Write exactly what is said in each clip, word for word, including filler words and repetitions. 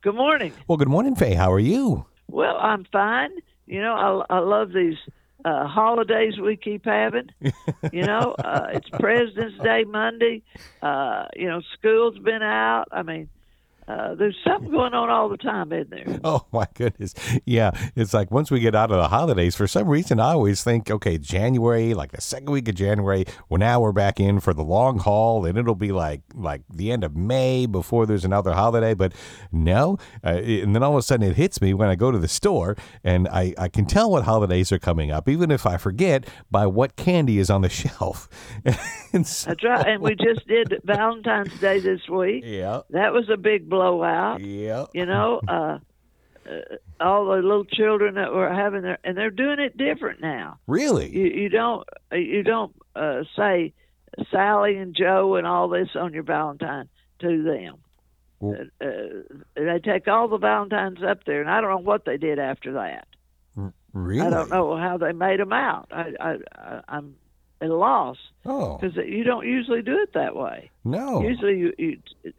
Good morning. Well, good morning, Faye. How are you? Well, I'm fine. You know, I, I love these uh, holidays we keep having. You know, uh, it's President's Day Monday. Uh, you know, school's been out. I mean, uh, there's something going on all the time, isn't there? Oh, my goodness. Yeah, it's like once we get out of the holidays, for some reason, I always think, okay, January, like the second week of January, well, now we're back in for the long haul, and it'll be like like the end of May before there's another holiday. But no, uh, and then all of a sudden it hits me when I go to the store, and I, I can tell what holidays are coming up, even if I forget by what candy is on the shelf. And so, that's right. And we just did Valentine's Day this week. Yeah. That was a big blowout. Yeah. You know, uh, uh, all the little children that were having their, and they're doing it different now. Really? You, you don't, you don't uh, say Sally and Joe and all this on your Valentine to them. Well, uh, they take all the Valentines up there, and I don't know what they did after that. Really? I don't know how they made them out. I, I, I I'm at a loss. Oh. Because you don't usually do it that way. No. Usually you, you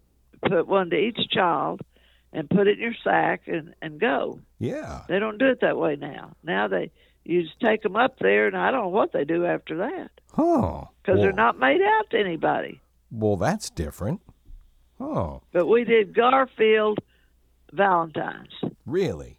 put one to each child and put it in your sack and, and go. Yeah. They don't do it that way now. Now they you just take them up there, and I don't know what they do after that. Oh. Because well, they're not made out to anybody. Well, that's different. Oh. But we did Garfield Valentines. Really?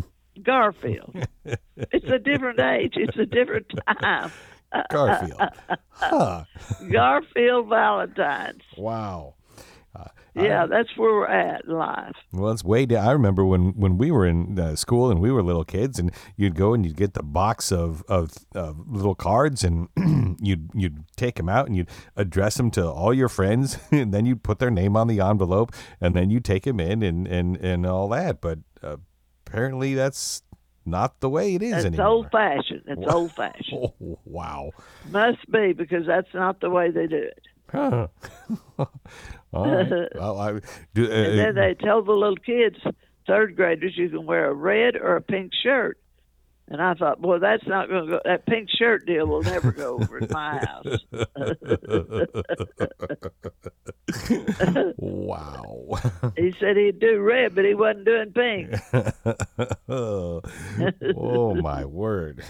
Garfield. It's a different age. It's a different time. Garfield. Huh. Garfield Valentines. Wow. Uh, yeah, I, that's where we're at in life. Well, it's way down. I remember when, when we were in uh, school and we were little kids, and you'd go and you'd get the box of, of, of little cards, and you'd you'd take them out and you'd address them to all your friends, and then you'd put their name on the envelope, and then you take them in and, and, and all that. But uh, apparently that's not the way it is it's anymore. It's old-fashioned. It's wow. old-fashioned. Oh, wow. Must be, because that's not the way they do it. Huh. Right. Well, I, do, uh, and then they tell the little kids, third graders, you can wear a red or a pink shirt. And I thought, boy, that's not going to go. That pink shirt deal will never go over at my house. Wow. He said he'd do red, but he wasn't doing pink. oh, oh, my word.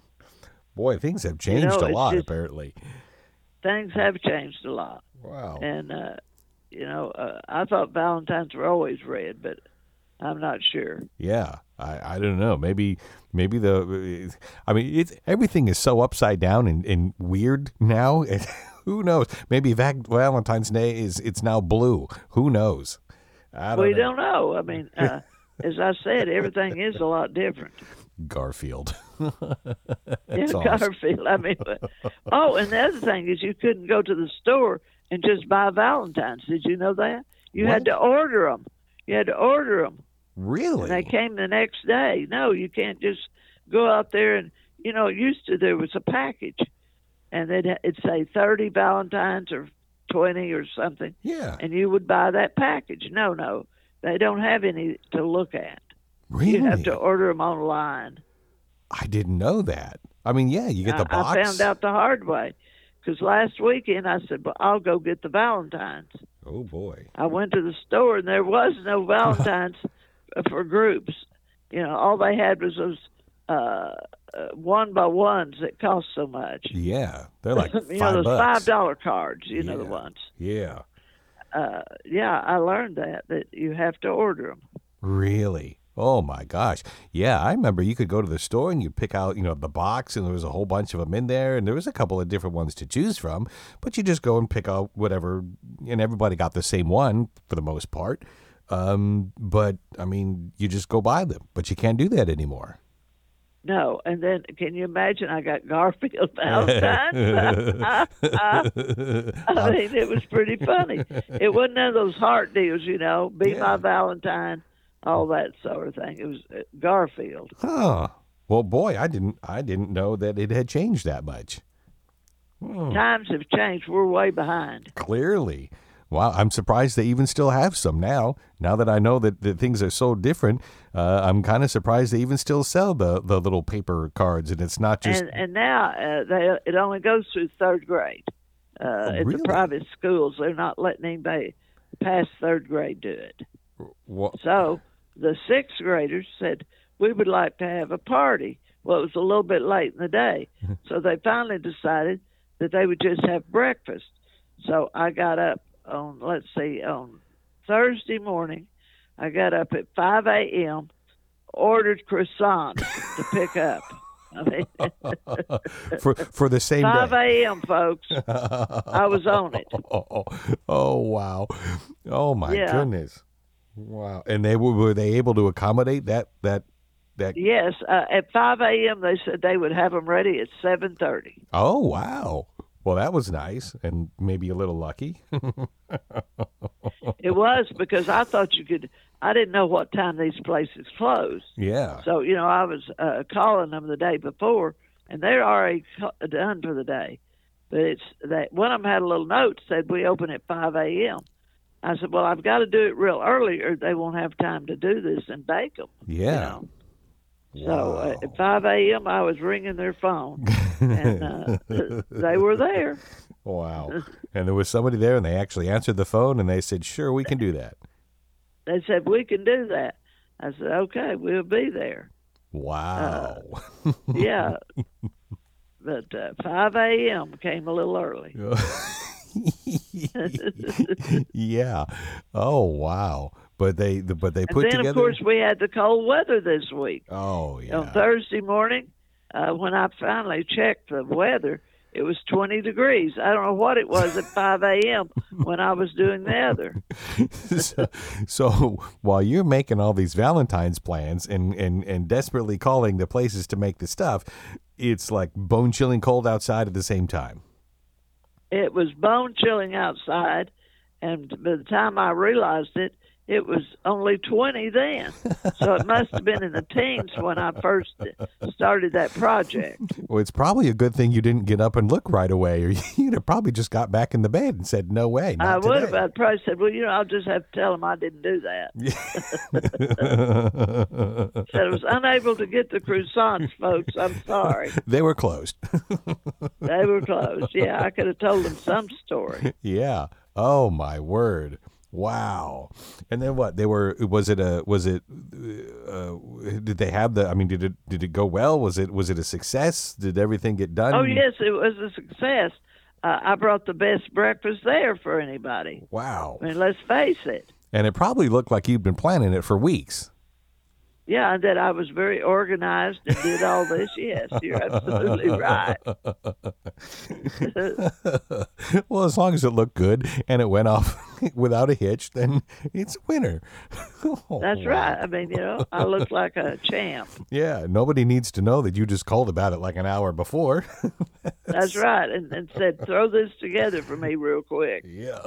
Boy, things have changed you know, a lot, just, apparently. Things have changed a lot. Wow. And, uh, you know, uh, I thought Valentines were always red, but I'm not sure. Yeah, I, I don't know. Maybe maybe the, I mean, it's, everything is so upside down and, and weird now. Who knows? Maybe Valentine's Day is, it's now blue. Who knows? I don't we know. don't know. I mean, uh, as I said, everything is a lot different. Garfield. yeah, awesome. Garfield. I mean, oh, and the other thing is you couldn't go to the store and just buy Valentines. Did you know that? You what? had to order them. You had to order them. Really? And they came the next day. No, you can't just go out there and, you know, used to there was a package, and they'd, it'd say thirty Valentines or twenty or something. Yeah. And you would buy that package. No, no, they don't have any to look at. Really? You have to order them online. I didn't know that. I mean, yeah, you get the I, box. I found out the hard way. Because last weekend I said, well, I'll go get the Valentines. Oh, boy. I went to the store, and there was no Valentines for groups. You know, all they had was those uh, uh, one-by-ones that cost so much. Yeah, they're like five you know, those bucks. five dollar cards, you yeah. know, the ones. Yeah. Uh, yeah, I learned that, that you have to order them. Really? Oh, my gosh. Yeah, I remember you could go to the store and you'd pick out, you know, the box, and there was a whole bunch of them in there, and there was a couple of different ones to choose from, but you just go and pick out whatever, and everybody got the same one for the most part. Um, but, I mean, you just go buy them, but you can't do that anymore. No, and then can you imagine I got Garfield Valentine? I mean, it was pretty funny. It wasn't none of those heart deals, you know, be Yeah. my Valentine, all that sort of thing. It was uh, Garfield. Huh. Well, boy, I didn't I didn't know that it had changed that much. Hmm. Times have changed. We're way behind. Clearly. Wow, I'm surprised they even still have some now. Now that I know that, that things are so different, uh, I'm kind of surprised they even still sell the, the little paper cards, and it's not just... And, and now uh, they, it only goes through third grade. Uh, Oh, at really? the private schools, they're not letting anybody past third grade do it. Well, So the sixth graders said, we would like to have a party. Well, it was a little bit late in the day. So they finally decided that they would just have breakfast. So I got up on, let's see, on Thursday morning. I got up at five a.m., ordered croissants to pick up. I mean, for for the same five day. a.m., folks. I was on it. Oh, oh wow. Oh my Yeah. goodness. Wow. And they were were they able to accommodate that that that Yes, uh, at five a.m. they said they would have them ready at seven thirty. Oh, wow. Well, that was nice and maybe a little lucky. It was because I thought you could. I didn't know what time these places closed. Yeah. So, you know, I was uh, calling them the day before, and they're already co- done for the day. But it's that one of them had a little note said we open at five a.m. I said, well, I've got to do it real early, or they won't have time to do this and bake them. Yeah. You know? So uh, at five a.m. I was ringing their phone, and uh, they were there. Wow. And there was somebody there, and they actually answered the phone, and they said, sure, we can do that. They said, we can do that. I said, okay, we'll be there. Wow. Uh, yeah. But uh, five a.m. came a little early. Yeah. Oh, wow. But they but they And put then, together. of course, we had the cold weather this week. Oh, yeah. On Thursday morning, uh, when I finally checked the weather, it was twenty degrees. I don't know what it was at five a.m. when I was doing the other. so, so while you're making all these Valentine's plans and, and, and desperately calling the places to make the stuff, it's like bone chilling cold outside at the same time. It was bone chilling outside, and by the time I realized it, it was only twenty then. So it must have been in the teens when I first started that project. Well, it's probably a good thing you didn't get up and look right away, or you'd have probably just got back in the bed and said, no way, not I would today. have. I'd probably said, well, you know, I'll just have to tell them I didn't do that. Said I was unable to get the croissants, folks. I'm sorry. They were closed. They were closed. Yeah, I could have told them some story. Yeah. Oh, my word. Wow. And then what? They were, was it a, was it, uh, did they have the, I mean, did it, did it go well? Was it, was it a success? Did everything get done? Oh, yes, it was a success. Uh, I brought the best breakfast there for anybody. Wow. I mean, let's face it. And it probably looked like you'd been planning it for weeks. Yeah, and that I was very organized and did all this. Yes, you're absolutely right. Well, as long as it looked good and it went off without a hitch, then it's a winner. Oh, That's wow. right. I mean, you know, I look like a champ. Yeah, nobody needs to know that you just called about it like an hour before. That's right. And, and said, throw this together for me real quick. Yeah.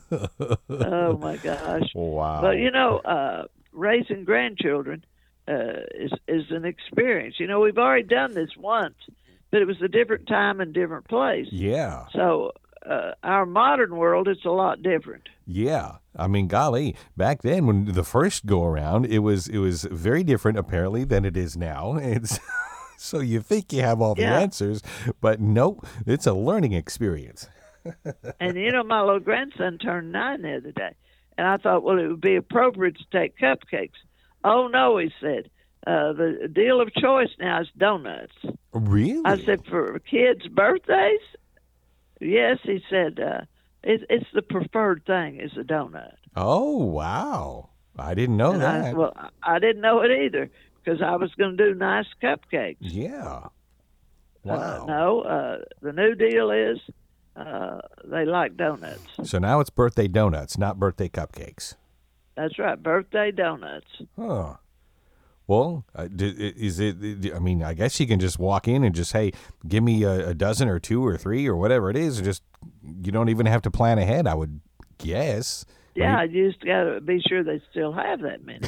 Oh, my gosh. Wow. But, you know, uh, raising grandchildren uh, is, is an experience. You know, we've already done this once, but it was a different time and different place. Yeah. So uh, our modern world, it's a lot different. Yeah. I mean, golly, back then when the first go around, it was it was very different apparently than it is now. It's so you think you have all the Yeah. answers, but nope, it's a learning experience. And, you know, my little grandson turned nine the other day. And I thought, well, it would be appropriate to take cupcakes. Oh, no, he said. Uh, the deal of choice now is donuts. Really? I said, for kids' birthdays? Yes, he said, uh, it, it's the preferred thing is a donut. Oh, wow. I didn't know And that. I, well, I I didn't know it either because I was going to do nice cupcakes. Yeah. Uh, Wow. no, uh, the new deal is uh, they like donuts. So now it's birthday donuts, not birthday cupcakes. That's right, birthday donuts. Huh. Well, uh, d- is it, I mean, I guess you can just walk in and just, hey, give me a, a dozen or two or three or whatever it is. And just, you don't even have to plan ahead, I would guess. Yeah, I just got to be sure they still have that many.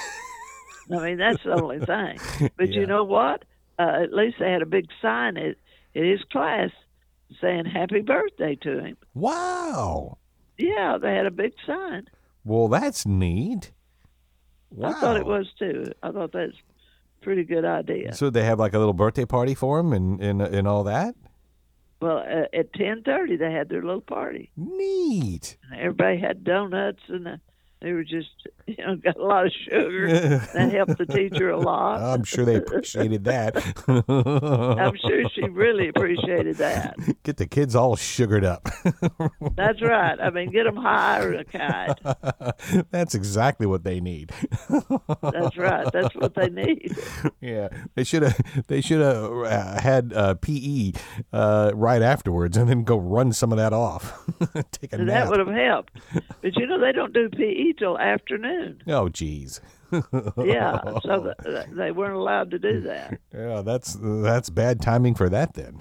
I mean, that's the only thing. But Yeah. you know what? Uh, at least they had a big sign at, at his class saying happy birthday to him. Wow. Yeah, they had a big sign. Well, that's neat. Wow. I thought it was too. I thought that's a pretty good idea. So they have like a little birthday party for him and, and, and all that? Well, uh, at ten thirty they had their little party. Neat. And everybody had donuts and uh, They were just, you know, got a lot of sugar. That helped the teacher a lot. I'm sure they appreciated that. I'm sure she really appreciated that. Get the kids all sugared up. That's right. I mean, get them high or a kite. That's exactly what they need. That's right. That's what they need. Yeah, they should have. They should have uh, had uh, P E uh, right afterwards, and then go run some of that off. Take a And nap. that would have helped. But you know, they don't do P E till afternoon. Oh, geez. Yeah, so th- they weren't allowed to do that. Yeah, that's that's bad timing for that then.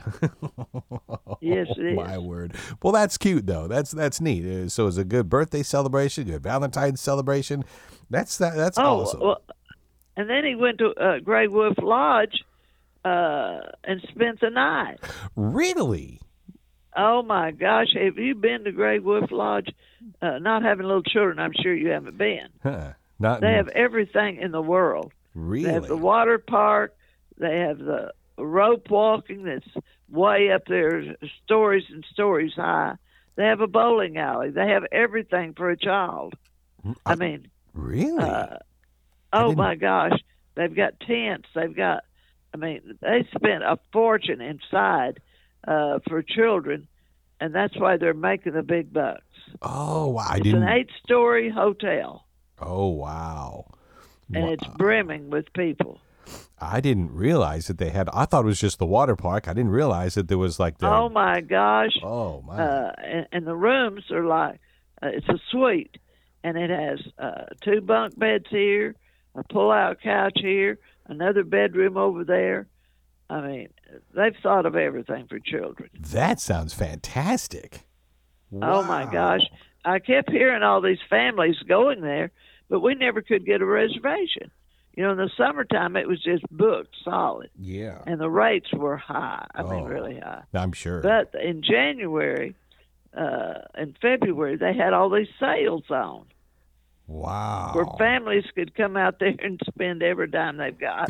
Yes, it is. My word. Well, that's cute though. That's that's neat. Uh, So it's a good birthday celebration, good Valentine's celebration. That's that. That's Oh, awesome. well, and then he went to uh, Grey Wolf Lodge uh, and spent the night. Really? Oh my gosh, have you been to Grey Wolf Lodge? Uh, not having little children, I'm sure you haven't been. Huh. Not They have everything in the world. really. They have the water park. They have the rope walking that's way up there, stories and stories high. They have a bowling alley. They have everything for a child. I mean, Really? uh, oh didn't- my gosh, they've got tents. They've got, I mean, they spent a fortune inside uh, for children, and that's why they're making the big bucks. oh, wow. I It's didn't. an eight-story hotel, Oh, wow. and Wow. it's brimming with people. I didn't realize that they had. I thought it was just the water park. I didn't realize that there was like the. Oh my gosh! Oh, my. Uh, and, and the rooms are like uh, it's a suite, and it has uh, two bunk beds here, a pull-out couch here, another bedroom over there. I mean, they've thought of everything for children. That sounds fantastic. Oh my Wow. gosh! I kept hearing all these families going there, but we never could get a reservation. You know, in the summertime, it was just booked solid, Yeah. and the rates were high. I mean, Oh. really high. I'm sure. But in January uh, and February, they had all these sales on wow. where families could come out there and spend every dime they've got.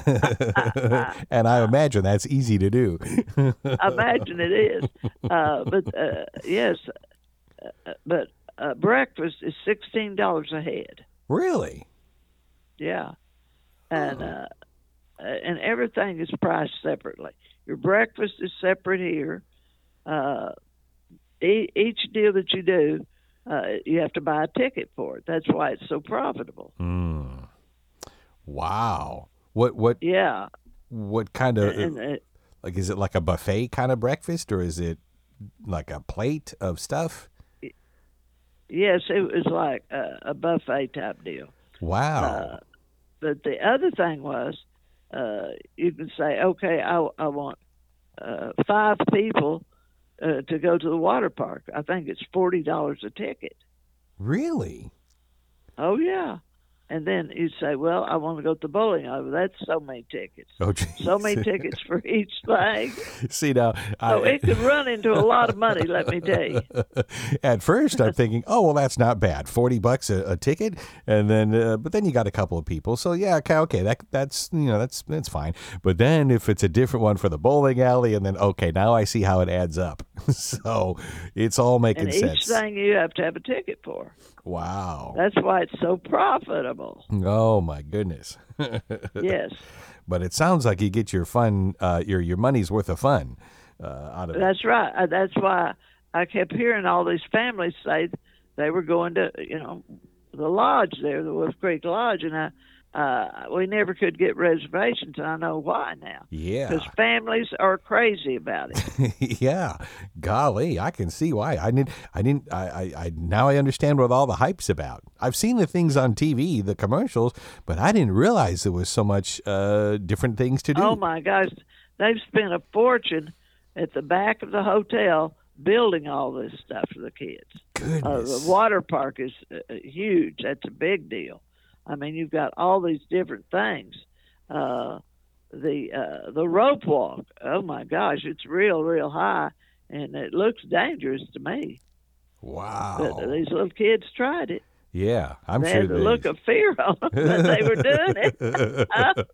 And I imagine that's easy to do. I imagine it is. Uh, but uh, yes, uh, but uh, breakfast is sixteen dollars a head. Really? Yeah, and uh, and everything is priced separately. Your breakfast is separate here. Uh, e- each deal that you do, uh, you have to buy a ticket for it. That's why it's so profitable. Mm. Wow. What what Yeah, what kind of and, uh, like is it like a buffet kind of breakfast or is it like a plate of stuff? yes, it was like a, a buffet type deal. Wow. Uh, but the other thing was, uh, you can say, okay, I, I want uh, five people uh, to go to the water park. I think it's forty dollars a ticket. Really? Oh yeah, and then you say, well, I want to go to the bowling alley. That's so many tickets. Oh, geez. So many tickets for each thing. See now, So I, it could run into a lot of money. Let me tell you. at first I'm thinking, oh well, that's not bad, forty bucks a, a ticket, and then uh, but then you got a couple of people, so yeah, okay, okay, that that's you know that's that's fine. But then if it's a different one for the bowling alley, and then okay, now I see how it adds up. So it's all making And each sense. thing you have to have a ticket for. Wow. That's why it's so profitable. Oh my goodness. Yes. But it sounds like you get your fun, uh, your your money's worth of fun uh, out of it. That's right. Uh, That's why I kept hearing all these families say they were going to, you know, the lodge there, the Wolf Creek Lodge, and I, uh, we never could get reservations, and I know why now. Yeah. Because families are crazy about it. Yeah, golly, I can see why. I didn't. I didn't. I, I. I. Now I understand what all the hype's about. I've seen the things on T V, the commercials, but I didn't realize there was so much uh, different things to do. Oh my gosh, they've spent a fortune at the back of the hotel building all this stuff for the kids. Uh, Goodness. the water park is uh, huge. That's a big deal. I mean, you've got all these different things. Uh, the uh, the rope walk. Oh my gosh, it's real, real high, and it looks dangerous to me. Wow. But these little kids tried it. Yeah, I'm They sure had the they. look of fear on them that they were doing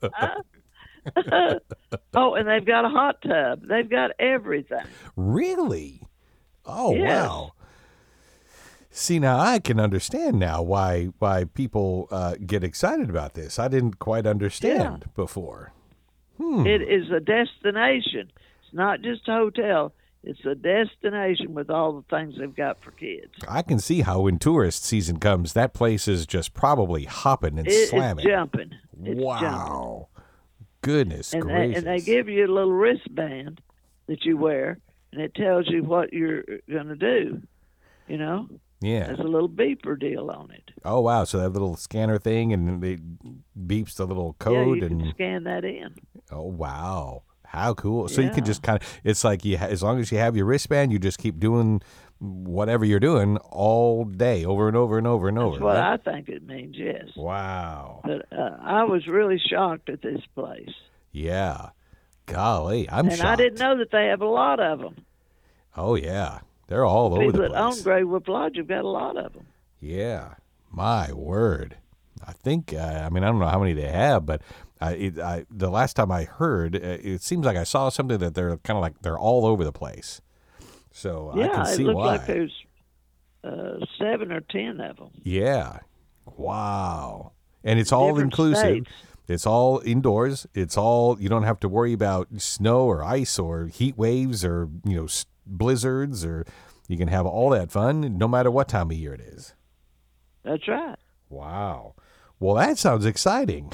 it. Oh, and they've got a hot tub. They've got everything. Really? Oh Yes. wow. See, now I can understand now why why people uh, get excited about this. I didn't quite understand Yeah. before. Hmm. It is a destination. It's not just a hotel. It's a destination with all the things they've got for kids. I can see how when tourist season comes, that place is just probably hopping and It, slamming. it's jumping. It's wow. Jumping. Goodness and gracious. They, and they give you a little wristband that you wear, and it tells you what you're going to do, you know? Yeah. There's a little beeper deal on it. Oh, wow. So that little scanner thing, and it beeps the little code. Yeah, you and can scan that in. Oh, wow. How cool. So yeah. you can just kind of, it's like you, ha- as long as you have your wristband, you just keep doing whatever you're doing all day, over and over and over and over. That's what right? I think it means, yes. Wow. But uh, I was really shocked at this place. Yeah. Golly, I'm and shocked. I didn't know that they have a lot of them. Oh, yeah. They're all over the People place. that own Grey Wolf Lodge have got a lot of them. Yeah. My word. I think, uh, I mean, I don't know how many they have, but I, it, I, the last time I heard, uh, it seems like I saw something that they're kind of like, they're all over the place. So yeah, I can see it looked why. like there's uh, seven or ten of them. Yeah. Wow. And it's all Different inclusive. states. It's all indoors. It's all, you don't have to worry about snow or ice or heat waves or, you know, blizzards, or you can have all that fun no matter what time of year it is. That's right. Wow. Well, that sounds exciting.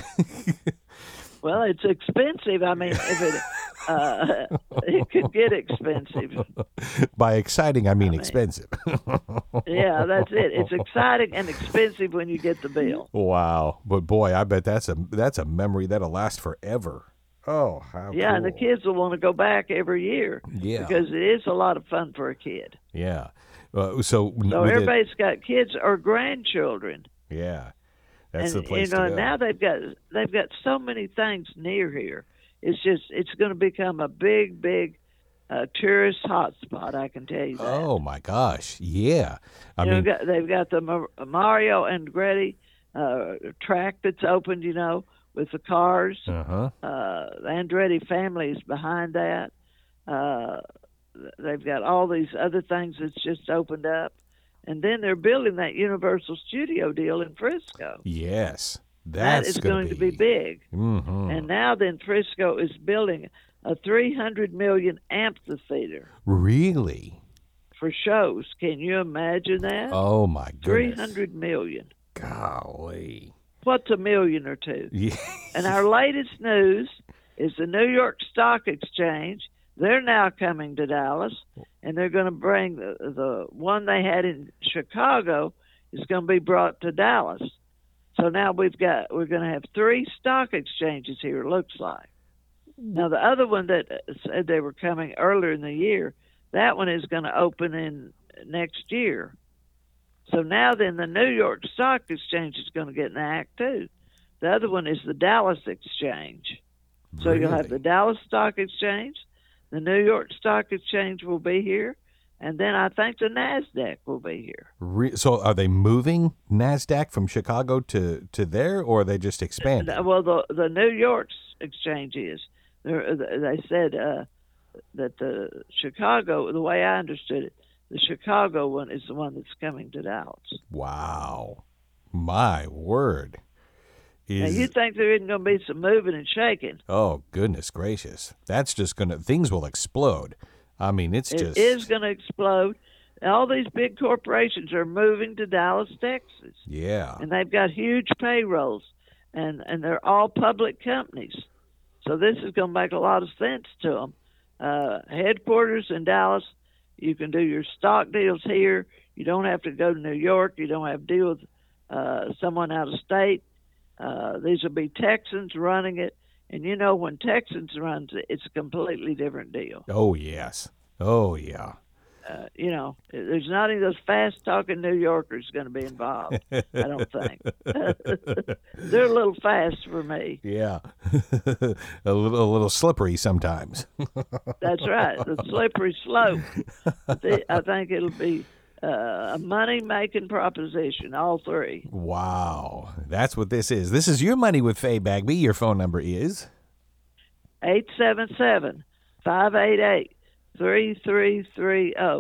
Well, it's expensive. I mean, if it uh, it could get expensive. By exciting, I mean, I mean expensive. Yeah, that's it. It's exciting and expensive when you get the bill. Wow. But boy, I bet that's a that's a memory that'll last forever. Oh, how Yeah, cool. and the kids will want to go back every year. Yeah. Because it is a lot of fun for a kid. Yeah. Uh, so So with it- everybody's got kids or grandchildren. yeah. That's and the place you know to go. now they've got they've got so many things near here. It's just it's going to become a big big uh, tourist hotspot. I can tell you that. Oh my gosh, yeah. I you mean, know, got, they've got the Mar- Mario Andretti uh, track that's opened. You know, with the cars. uh-huh. Uh, the Andretti family is behind that. Uh, they've got all these other things that's just opened up. And then they're building that Universal Studio deal in Frisco. Yes, That that's is gonna going to be big. Mm-hmm. And now then Frisco is building a three hundred million amphitheater Really? for shows. Can you imagine that? Oh my goodness. three hundred million. Golly. What's a million or two? Yeah. And our latest news is the New York Stock Exchange. They're now coming to Dallas, and they're going to bring the, the one they had in Chicago is going to be brought to Dallas. So now we've got we're going to have three stock exchanges here. It looks like. Now the other one that said they were coming earlier in the year, that one is going to open in next year. So now then the New York Stock Exchange is going to get an act too. The other one is the Dallas Exchange. So Really? you'll have the Dallas Stock Exchange. The New York Stock Exchange will be here, and then I think the NASDAQ will be here. Re- so are they moving NASDAQ from Chicago to, to there, or are they just expanding? Well, the the New York Exchange is. They're, they said uh, that the Chicago, the way I understood it, the Chicago one is the one that's coming to Dallas. Wow. My word. Now, Is, you think there isn't going to be some moving and shaking. oh, goodness gracious. That's just going to, things will explode. I mean, it's It just. is going to explode. All these big corporations are moving to Dallas, Texas. Yeah. And they've got huge payrolls, and, and they're all public companies. So this is going to make a lot of sense to them. Uh, headquarters in Dallas, you can do your stock deals here. You don't have to go to New York. You don't have to deal with uh, someone out of state. Uh, these will be Texans running it. And you know, when Texans runs it, it's a completely different deal. Oh, yes. Oh, yeah. Uh, you know, there's not any of those fast-talking New Yorkers going to be involved, I don't think. They're a little fast for me. Yeah. a little a little slippery sometimes. That's right, the slippery slope. The- I think it'll be uh, a money-making proposition, all three. Wow. That's what this is. This is Your Money with Faye Bagby. Your phone number is? eight seven seven, five eight eight, three three three zero.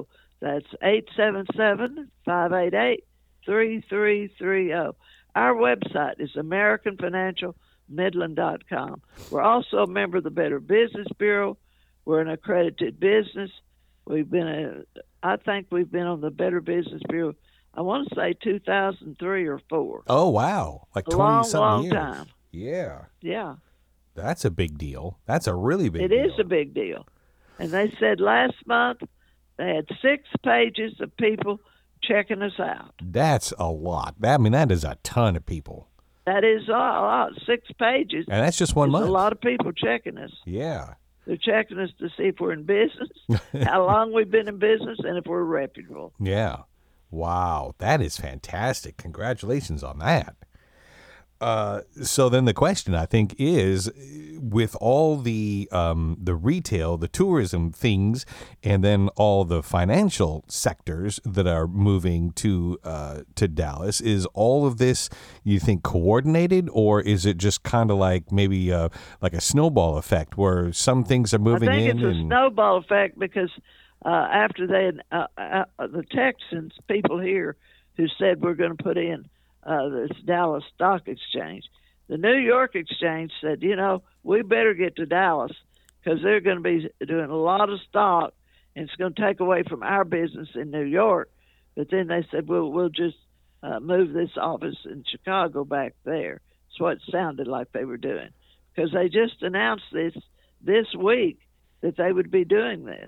That's eight seven seven, five eight eight, three three three zero. Our website is american financial midland dot com. We're also a member of the Better Business Bureau. We're an accredited business. We've been, a, I think we've been on the Better Business Bureau, I want to say two thousand three or four. Oh, wow. Like a twenty long, something long years. time. Yeah. Yeah. That's a big deal. That's a really big It deal. is a big deal. And they said last month they had six pages of people checking us out. That's a lot. That, I mean, that is a ton of people. That is a lot. Six pages. And that's just one is month. a lot of people checking us. Yeah. They're checking us to see if we're in business, how long we've been in business, and if we're reputable. Yeah. Wow. That is fantastic. Congratulations on that. Uh, so then the question, I think, is with all the um, the retail, the tourism things, and then all the financial sectors that are moving to uh, to Dallas, is all of this, you think, coordinated, or is it just kind of like maybe uh, like a snowball effect where some things are moving I think in? it's a and... snowball effect because uh, after they had, uh, uh, the Texans, people here who said we're going to put in Uh, this Dallas Stock Exchange. The New York Exchange said, you know, we better get to Dallas because they're going to be doing a lot of stock and it's going to take away from our business in New York. But then they said, well, we'll just uh, move this office in Chicago back there. That's what it sounded like they were doing because they just announced this this week that they would be doing this.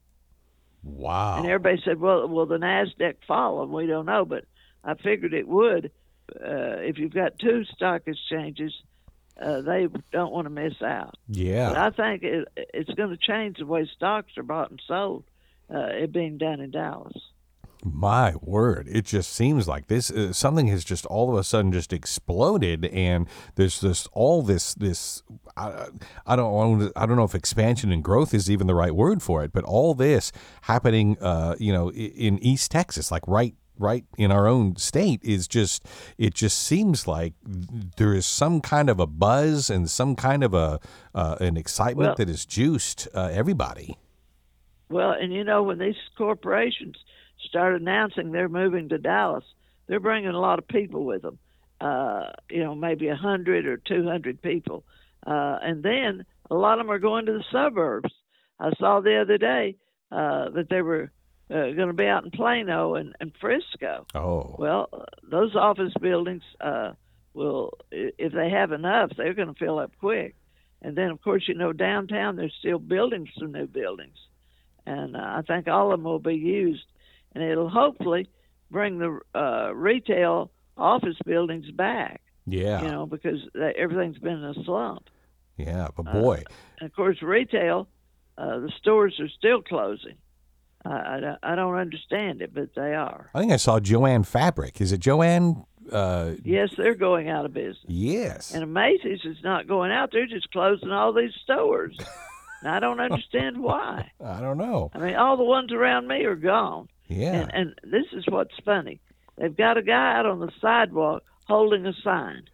Wow. And everybody said, well, will the NASDAQ follow? We don't know, but I figured it would. Uh, if you've got two stock exchanges, uh, they don't want to miss out. Yeah. But I think it, it's going to change the way stocks are bought and sold, uh, it being done in Dallas. My word, it just seems like this uh, something has just all of a sudden just exploded, and there's just all this this I, I don't want I don't know if expansion and growth is even the right word for it, but all this happening, uh, you know, in East Texas, like right. right in our own state, is just, it just seems like there is some kind of a buzz and some kind of a uh, an excitement well, that has juiced uh, everybody. Well, and you know, when these corporations start announcing they're moving to Dallas, they're bringing a lot of people with them, uh, you know, maybe one hundred or two hundred people. Uh, and then a lot of them are going to the suburbs. I saw the other day uh, that they were Uh, going to be out in Plano and, and Frisco. Oh. Well, uh, those office buildings uh, will, if they have enough, they're going to fill up quick. And then, of course, you know, downtown, they're still building some new buildings. And uh, I think all of them will be used. And it'll hopefully bring the uh, retail office buildings back. Yeah. You know, because they, everything's been in a slump. Yeah, but boy. Uh, and, of course, retail, uh, the stores are still closing. I, I don't understand it, but they are. I think I saw Joann Fabric. Is it Joann? Uh, yes, they're going out of business. Yes. And Macy's is not going out. They're just closing all these stores. And I don't understand why. I don't know. I mean, all the ones around me are gone. Yeah. And, and this is what's funny. They've got a guy out on the sidewalk holding a sign.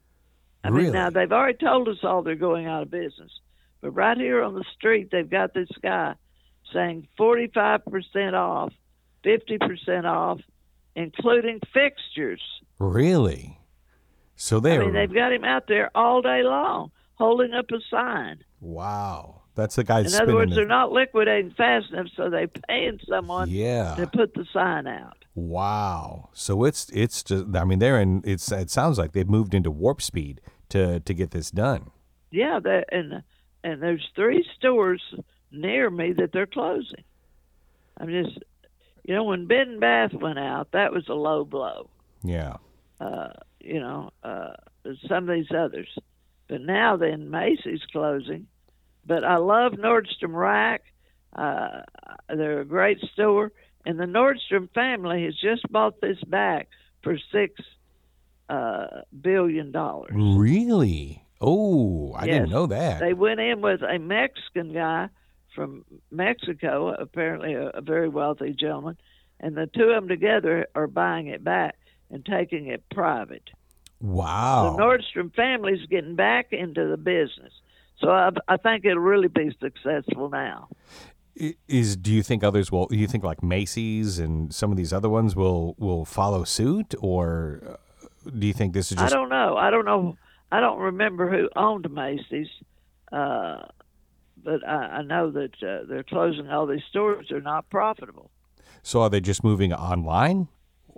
I really? mean, now, they've already told us all they're going out of business. But right here on the street, they've got this guy saying forty-five percent off, fifty percent off, including fixtures. Really? So they're... I mean, they've got him out there all day long holding up a sign. Wow. That's the guy In spinning other words, the... they're not liquidating fast enough, so they're paying someone yeah. to put the sign out. Wow. So it's, it's just, I mean, they're in, it's, it sounds like they've moved into warp speed to, to get this done. Yeah, and and there's three stores near me that they're closing. I'm just, you know, when Bed and Bath went out, that was a low blow. Yeah. Uh, you know, uh, some of these others. But now then, Macy's closing. But I love Nordstrom Rack. Uh, they're a great store. And the Nordstrom family has just bought this back for six uh, billion dollars. Really? Oh, I yes. didn't know that. They went in with a Mexican guy from Mexico, apparently a, a very wealthy gentleman, and the two of them together are buying it back and taking it private. Wow. The Nordstrom family's getting back into the business. So I, I think it'll really be successful now. I- Is do you think others will? Do you think like Macy's and some of these other ones will will follow suit, or uh, do you think this is I just don't know. I don't know. I don't remember who owned Macy's, uh, but I, I know that uh, they're closing all these stores. They're not profitable. so? Are they just moving online,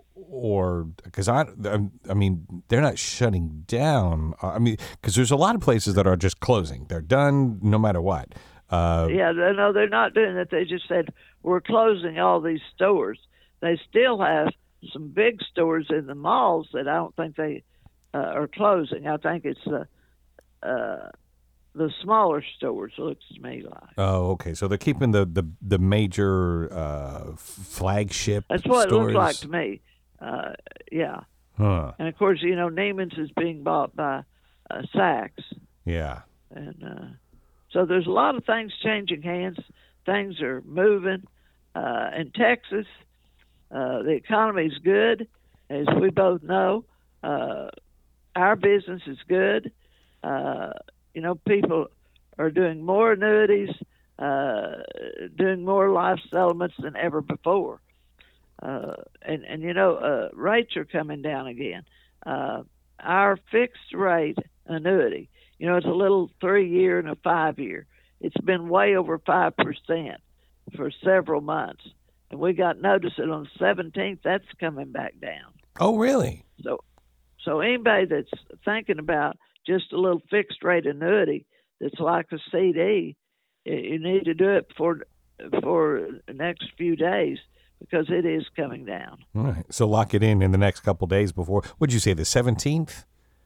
or because I I'm- I mean they're not shutting down. uh, I mean because there's a lot of places that are just closing. They're done no matter what. Uh, Yeah, they, no, they're not doing that. They just said we're closing all these stores. They still have some big stores in the malls that I don't think they uh, are closing. I think it's the uh, the smaller stores. Looks to me like oh, okay. So they're keeping the the the major uh, flagship that's what stores. it looks like to me. Uh, yeah, Huh. and of course, you know, Neiman's is being bought by uh, Saks, Yeah. and uh, so there's a lot of things changing hands. Things are moving. Uh, in Texas, uh, the economy is good, as we both know. Uh, our business is good. Uh, you know, people are doing more annuities, uh, doing more life settlements than ever before. Uh, and, and, you know, uh, rates are coming down again. Uh, our fixed rate annuity, you know, it's a little three year and a five year. It's been way over five percent for several months. And we got notice that on the seventeenth, that's coming back down. Oh, really? So, so anybody that's thinking about just a little fixed rate annuity that's like a C D, you need to do it for for the next few days because it is coming down. All right. So lock it in in the next couple days before. What'd you say? The seventeenth?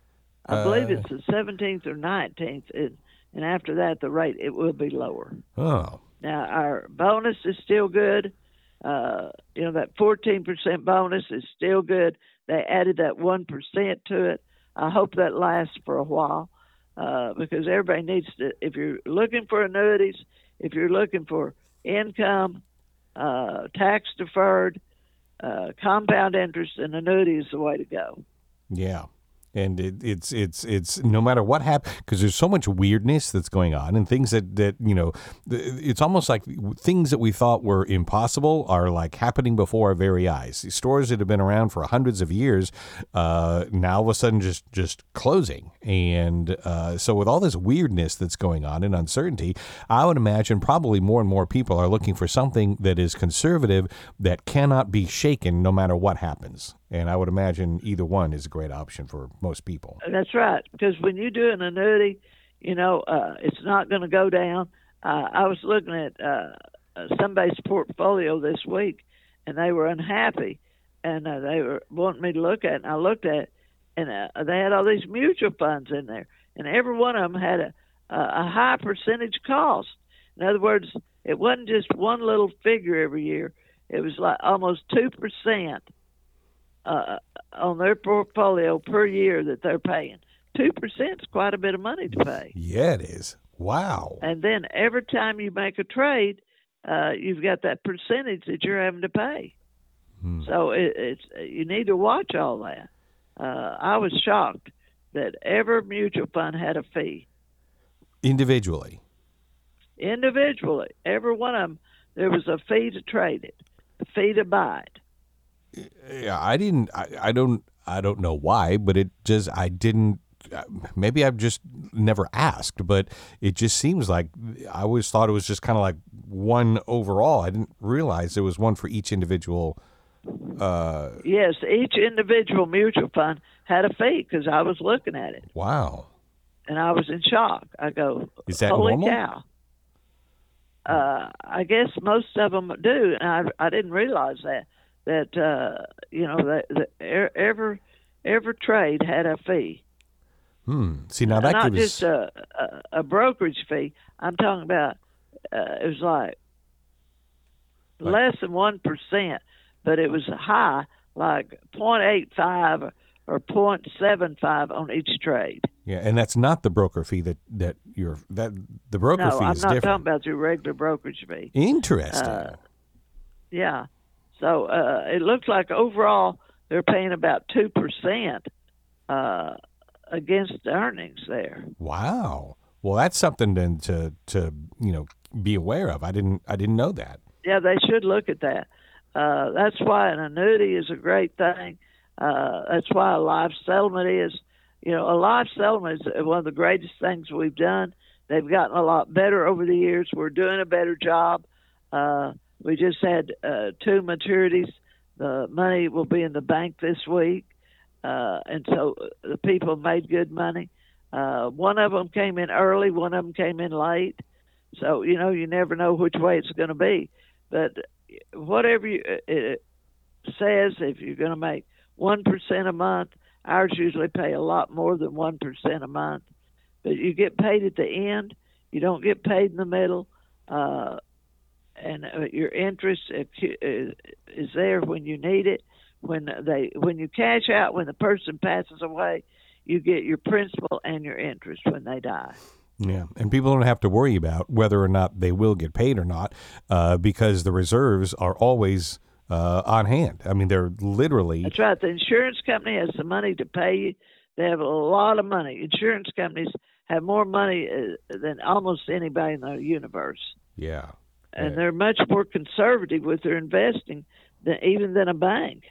I believe Uh, it's the seventeenth or nineteenth, and, and after that, the rate it will be lower. Oh. Now our bonus is still good. Uh, you know, that fourteen percent bonus is still good. They added that one percent to it. I hope that lasts for a while uh, because everybody needs to, if you're looking for annuities, if you're looking for income, uh, tax deferred, uh, compound interest, and annuity is the way to go. Yeah. And it, it's it's it's no matter what happens, because there's so much weirdness that's going on and things that, that you know, it's almost like things that we thought were impossible are like happening before our very eyes. These stores that have been around for hundreds of years, uh, now all of a sudden just just closing. And uh, so with all this weirdness that's going on and uncertainty, I would imagine probably more and more people are looking for something that is conservative that cannot be shaken no matter what happens. And I would imagine either one is a great option for most people. That's right, because when you do an annuity, you know, uh, it's not going to go down. Uh, I was looking at uh, somebody's portfolio this week, and they were unhappy, and uh, they were wanting me to look at it, and I looked at it, and uh, they had all these mutual funds in there, and every one of them had a, a high percentage cost. In other words, it wasn't just one little figure every year. It was like almost two percent. Uh, on their portfolio per year that they're paying. two percent is quite a bit of money to pay. Yeah, it is. Wow. And then every time you make a trade, uh, you've got that percentage that you're having to pay. Hmm. So it, it's you need to watch all that. Uh, I was shocked that every mutual fund had a fee. Individually? Individually. Every one of them, there was a fee to trade it, a fee to buy it. Yeah, I didn't. I, I don't. I don't know why, but it just. I didn't. Maybe I've just never asked, but it just seems like I always thought it was just kind of like one overall. I didn't realize there was one for each individual. Uh, yes, each individual mutual fund had a fee because I was looking at it. Wow. And I was in shock. I go, is that holy normal? cow. Uh, I guess most of them do, and I, I didn't realize that. That uh, you know, that, that every every trade had a fee. Hmm. See, now that not gives just a, a, a brokerage fee. I'm talking about uh, it was like, like less than one percent, but it was high, like point eight five or point seven five on each trade. Yeah, and that's not the broker fee that that you're that the broker no, fee I'm is not different. talking about your regular brokerage fee. Interesting. Uh, yeah. So uh, it looks like overall they're paying about two percent uh, against earnings there. Wow. Well, that's something then to to you know be aware of. I didn't I didn't know that. Yeah, they should look at that. Uh, that's why an annuity is a great thing. Uh, that's why a life settlement is. You know, a life settlement is one of the greatest things we've done. They've gotten a lot better over the years. We're doing a better job. Uh, we just had uh, two maturities. The money will be in the bank this week, uh, and so the people made good money. Uh, one of them came in early, one of them came in late. So, you know, you never know which way it's going to be. But whatever you, it says, if you're going to make one percent a month, ours usually pay a lot more than one percent a month. But you get paid at the end. You don't get paid in the middle. Uh, and uh, your interest is there when you need it. When they when you cash out, when the person passes away, you get your principal and your interest when they die. Yeah, and people don't have to worry about whether or not they will get paid or not, uh, because the reserves are always uh, on hand. I mean, they're literally... That's right. The insurance company has the money to pay you. They have a lot of money. Insurance companies have more money uh, than almost anybody in the universe. Yeah. And yeah. they're much more conservative with their investing than even than a bank,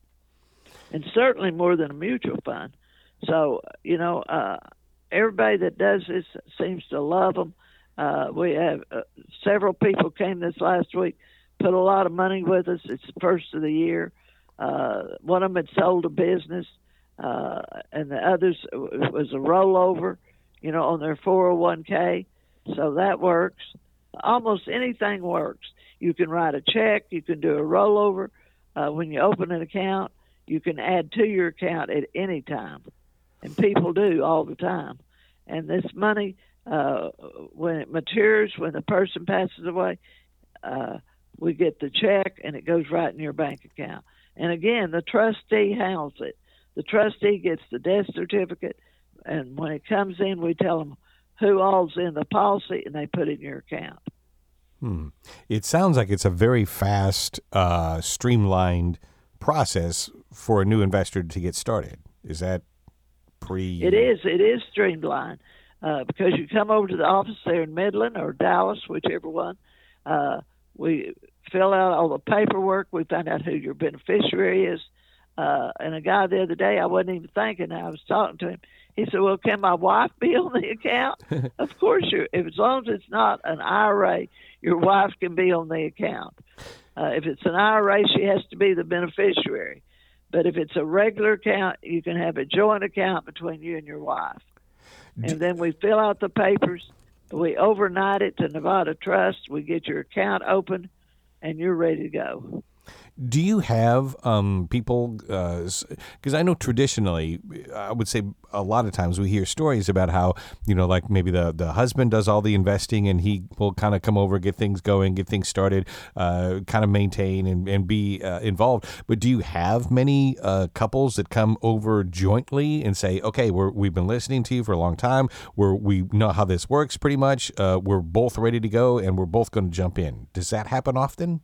and certainly more than a mutual fund. So, you know, uh, everybody that does this seems to love them. Uh, we have uh, several people came this last week, put a lot of money with us. It's the first of the year. Uh, one of them had sold a business, uh, and the others was a rollover, you know, on their four oh one k. So that works. Almost anything works. You can write a check. You can do a rollover. Uh, when you open an account, you can add to your account at any time. And people do all the time. And this money, uh, when it matures, when the person passes away, uh, we get the check and it goes right in your bank account. And again, the trustee handles it. The trustee gets the death certificate, and when it comes in, we tell them who all's in the policy, and they put it in your account. Hmm. It sounds like it's a very fast, uh, streamlined process for a new investor to get started. Is that pretty? It is. It is streamlined uh, because you come over to the office there in Midland or Dallas, whichever one. Uh, we fill out all the paperwork. We find out who your beneficiary is. Uh, and a guy the other day, I wasn't even thinking. I was talking to him. He said, "Well, can my wife be on the account?" Of course, you. If as long as it's not an I R A, your wife can be on the account. Uh, if it's an I R A, she has to be the beneficiary. But if it's a regular account, you can have a joint account between you and your wife. And then we fill out the papers. We overnight it to Nevada Trust. We get your account open, and you're ready to go. Do you have um, people, because uh, I know traditionally, I would say a lot of times we hear stories about how, you know, like maybe the, the husband does all the investing and he will kind of come over, get things going, get things started, uh, kind of maintain and, and be uh, involved. But do you have many uh, couples that come over jointly and say, okay, we're, we've been listening to you for a long time. We're, we know how this works pretty much. Uh, we're both ready to go and we're both going to jump in. Does that happen often?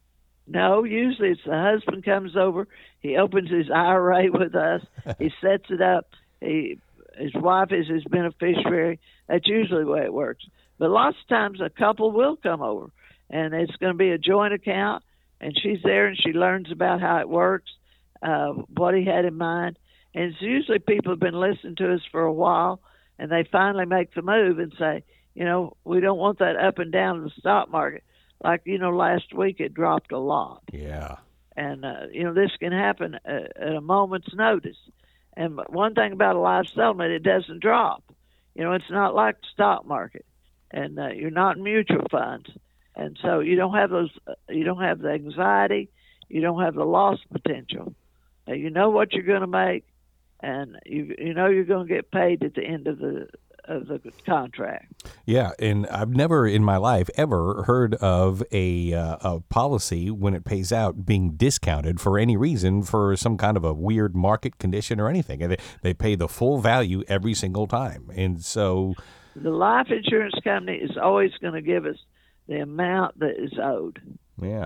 No, usually it's the husband comes over, he opens his I R A with us, he sets it up, he, his wife is his beneficiary. That's usually the way it works. But lots of times a couple will come over, and it's going to be a joint account, and she's there and she learns about how it works, uh, what he had in mind. And it's usually people have been listening to us for a while, and they finally make the move and say, you know, we don't want that up and down in the stock market. Like, you know, last week it dropped a lot. Yeah. And, uh, you know, this can happen at, at a moment's notice. And one thing about a life settlement, it doesn't drop. You know, it's not like the stock market. And uh, you're not in mutual funds. And so you don't have those, uh, you don't have the anxiety. You don't have the loss potential. Uh, you know what you're going to make, and you you know you're going to get paid at the end of the of the contract. Yeah, and I've never in my life ever heard of a, uh, a policy when it pays out being discounted for any reason for some kind of a weird market condition or anything. They, they pay the full value every single time. And so the life insurance company is always going to give us the amount that is owed. Yeah.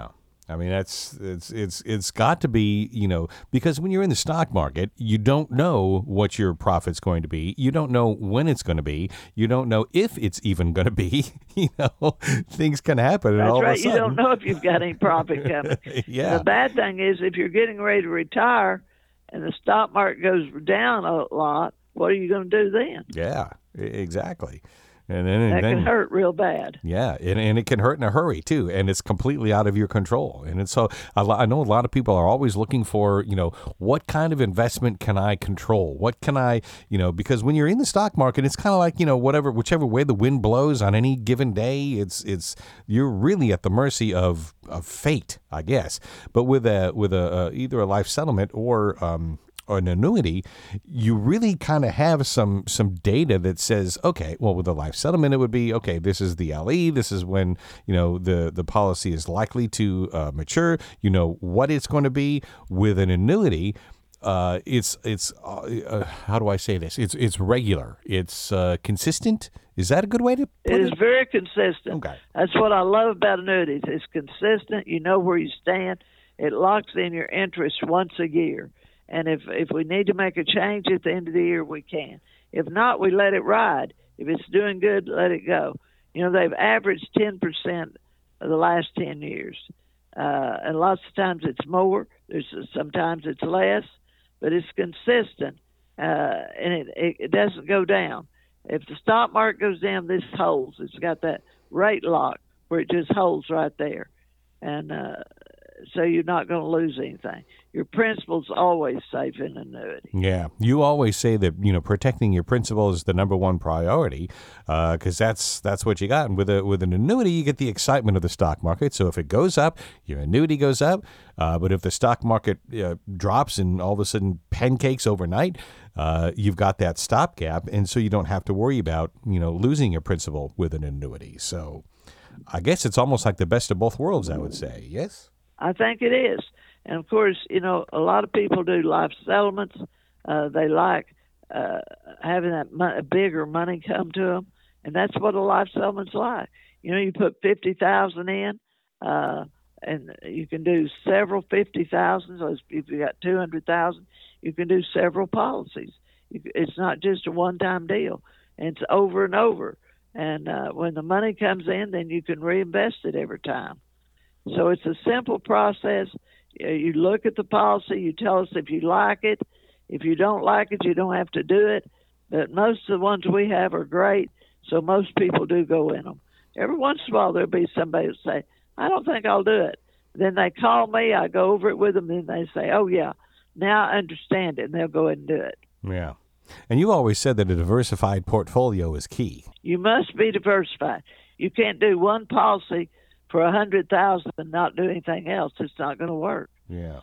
I mean, that's it's it's it's got to be, you know, because when you're in the stock market, you don't know what your profit's going to be. You don't know when it's going to be. You don't know if it's even going to be. You know, things can happen. And That's all right. Of a sudden, You don't know if you've got any profit coming. Yeah. The bad thing is if you're getting ready to retire and the stock market goes down a lot, what are you going to do then? Yeah, e- exactly. And then, and That then, can hurt real bad. Yeah, and, and it can hurt in a hurry too, and it's completely out of your control. And it's so a lot, I know a lot of people are always looking for, you know, what kind of investment can I control? What can I, you know, because when you're in the stock market, it's kind of like, you know, whatever, whichever way the wind blows on any given day, it's it's you're really at the mercy of of fate, I guess. But with a with a uh, either a life settlement or um, or an annuity, you really kind of have some some data that says, okay, well, with a life settlement, it would be, okay, this is the L E, this is when, you know, the, the policy is likely to uh, mature, you know what it's going to be. With an annuity, uh, it's, it's uh, uh, how do I say this? It's it's regular. It's uh, consistent. Is that a good way to put It it? is very consistent. Okay. That's what I love about annuities. It's consistent. You know where you stand. It locks in your interest once a year. And if, if we need to make a change at the end of the year, we can. If not, we let it ride. If it's doing good, let it go. You know, they've averaged ten percent of the last ten years. Uh, and lots of times it's more. There's sometimes it's less, but it's consistent. Uh, and it, it, it doesn't go down. If the stock market goes down, this holds. It's got that rate lock where it just holds right there. And uh, so you're not going to lose anything. Your principal's always safe in an annuity. Yeah, you always say that, you know, protecting your principal is the number one priority, because uh, that's that's what you got. And with a with an annuity, you get the excitement of the stock market. So if it goes up, your annuity goes up. Uh, but if the stock market uh, drops and all of a sudden pancakes overnight, uh, you've got that stopgap, and so you don't have to worry about, you know, losing your principal with an annuity. So I guess it's almost like the best of both worlds, I would say. Yes. I think it is. And, of course, you know, a lot of people do life settlements. Uh, they like uh, having that mo- bigger money come to them, and that's what a life settlement's like. You know, you put fifty thousand dollars in, uh, and you can do several fifty thousand dollars. So if you got two hundred thousand dollars, you can do several policies. You, it's not just a one-time deal, and it's over and over. And uh, when the money comes in, then you can reinvest it every time. So it's a simple process. You look at the policy, you tell us if you like it. If you don't like it, you don't have to do it. But most of the ones we have are great, so most people do go in them. Every once in a while, there'll be somebody who say, I don't think I'll do it. Then they call me, I go over it with them, and they say, oh, yeah, now I understand it, and they'll go ahead and do it. Yeah. And you always said that a diversified portfolio is key. You must be diversified. You can't do one policy for a hundred thousand and not do anything else. It's not going to work. Yeah.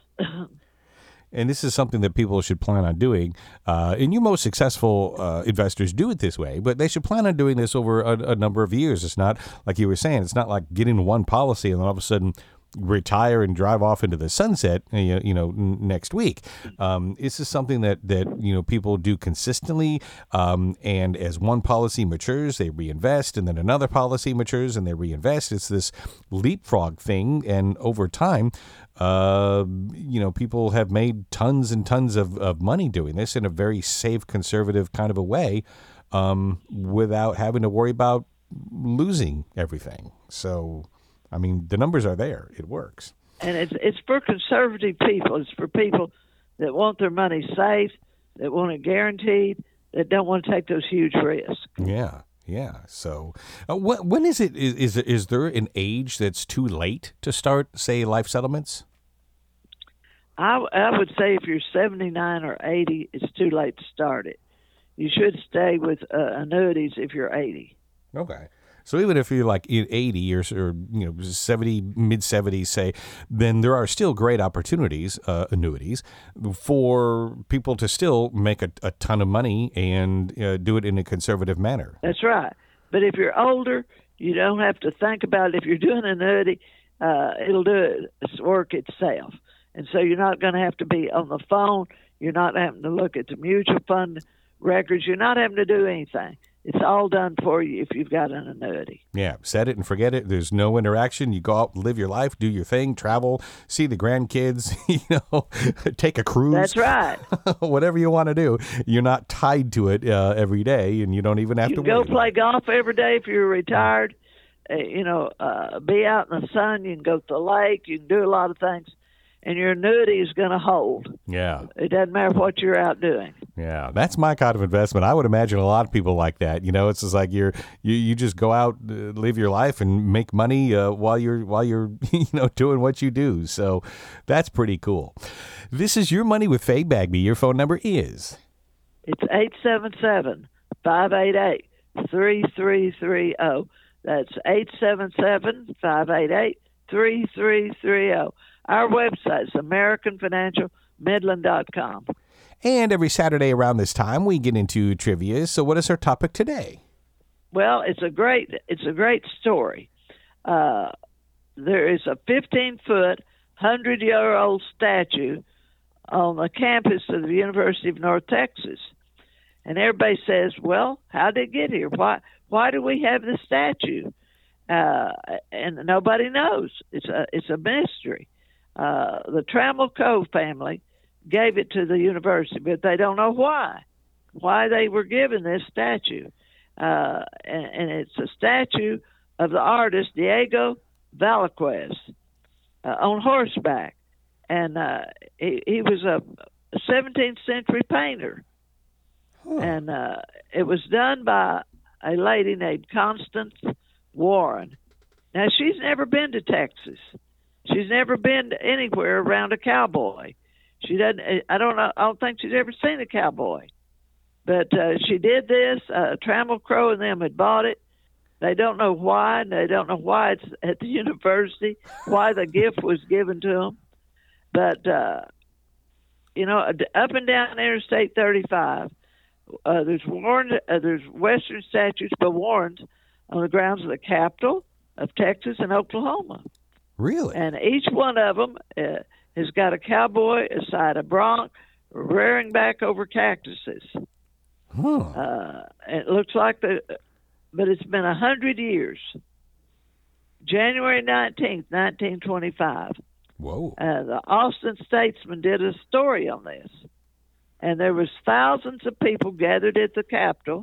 And this is something that people should plan on doing. Uh, and you most successful uh, investors do it this way, but they should plan on doing this over a, a number of years. It's not like you were saying. It's not like getting one policy and then all of a sudden retire and drive off into the sunset, you you know, n- next week. Um, this is something that, that, you know, people do consistently. Um, and as one policy matures, they reinvest, and then another policy matures and they reinvest. It's this leapfrog thing. And over time, uh, you know, people have made tons and tons of, of money doing this in a very safe, conservative kind of a way, um, without having to worry about losing everything. So, I mean, the numbers are there. It works. And it's it's for conservative people. It's for people that want their money safe, that want it guaranteed, that don't want to take those huge risks. Yeah, yeah. So, uh, wh- when is it? Is, is is there an age that's too late to start, say, life settlements? I I would say if you're seventy-nine or eighty, it's too late to start it. You should stay with uh, annuities if you're eighty. Okay. So even if you're like eighty or, or you know seventy, mid seventies, say, then there are still great opportunities, uh, annuities, for people to still make a, a ton of money and uh, do it in a conservative manner. That's right. But if you're older, you don't have to think about it. If you're doing an annuity, uh, it'll do its work itself. And so you're not going to have to be on the phone. You're not having to look at the mutual fund records. You're not having to do anything. It's all done for you if you've got an annuity. Yeah, set it and forget it. There's no interaction. You go out, live your life, do your thing, travel, see the grandkids, you know, take a cruise. That's right. Whatever you want to do. You're not tied to it uh, every day, and you don't even have you to can go worry play golf every day if you're retired. Uh, you know, uh, be out in the sun. You can go to the lake. You can do a lot of things. And your annuity is going to hold. Yeah. It doesn't matter what you're out doing. Yeah, that's my kind of investment. I would imagine a lot of people like that. You know, it's just like you're you, you just go out, uh, live your life, and make money uh, while you're while you're you know doing what you do. So that's pretty cool. This is Your Money with Faye Bagby. Your phone number is it's eight seven seven, five eight eight, three three three zero. That's eight seven seven, five eight eight, three three three zero. Our website is American Financial Midland dot com. And every Saturday around this time, we get into trivia. So what is our topic today? Well, it's a great it's a great story. Uh, there is a fifteen-foot, hundred-year-old statue on the campus of the University of North Texas. And everybody says, well, how did it get here? Why why do we have this statue? Uh, and nobody knows. It's a, it's a mystery. Uh, the Trammell Crow family gave it to the university, but they don't know why, why they were given this statue. Uh, and, and it's a statue of the artist Diego Velázquez uh, on horseback. And uh, he, he was a seventeenth century painter. Huh. And uh, it was done by a lady named Constance Warren. Now, she's never been to Texas. She's never been anywhere around a cowboy. She doesn't. I don't know. I don't think she's ever seen a cowboy. But uh, she did this. Uh, Trammell Crow and them had bought it. They don't know why. And they don't know why it's at the university. Why the gift was given to them. But uh, you know, up and down Interstate thirty-five, uh, there's Warren. Uh, there's Western statues by Warrens on the grounds of the Capitol of Texas and Oklahoma. Really? And each one of them uh, has got a cowboy aside a bronc rearing back over cactuses. Huh. Uh, it looks like the, but it's been a hundred years. January nineteenth, nineteen twenty-five. Whoa. Uh, the Austin Statesman did a story on this, and there was thousands of people gathered at the Capitol